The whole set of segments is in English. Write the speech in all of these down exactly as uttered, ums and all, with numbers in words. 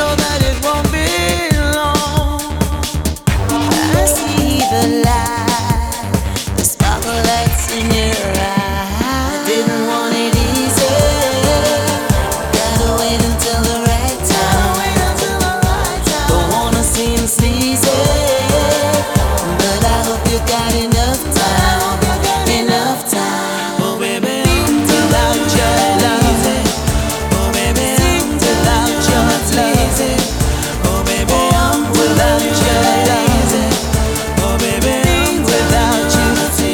know that it won't be long. I see the light, the sparkle lights in your eyes. I didn't want it easy. Gotta wait until the right time. Don't wanna seem sleazy, but I hope you got enough time, enough time. Oh baby, without your love, oh baby, without your love, oh baby, I'm without your love, oh baby, I'm without you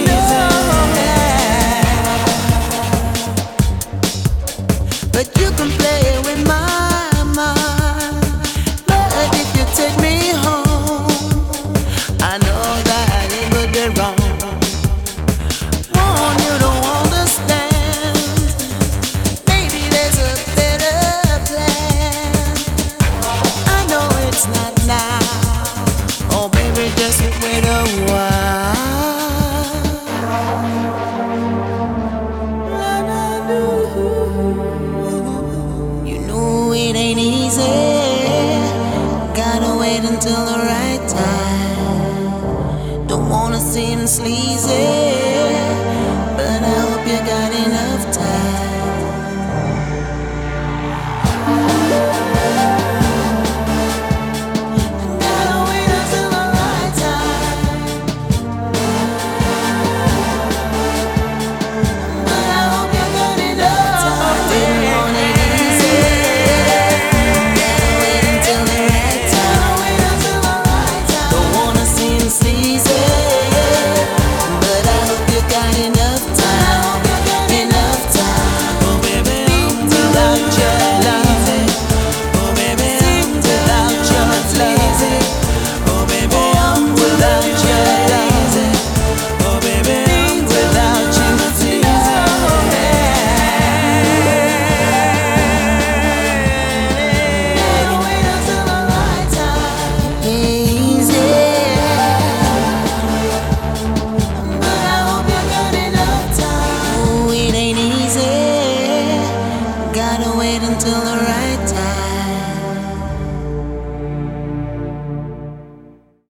teasing. But you can play with my mind. But if you take me home, I know that it would be wrong. Won't you don't understand? Maybe there's a better plan. I know it's not now. Oh baby, just wait a while. You know it ain't easy. Gotta wait until the right time. Don't wanna seem sleazy,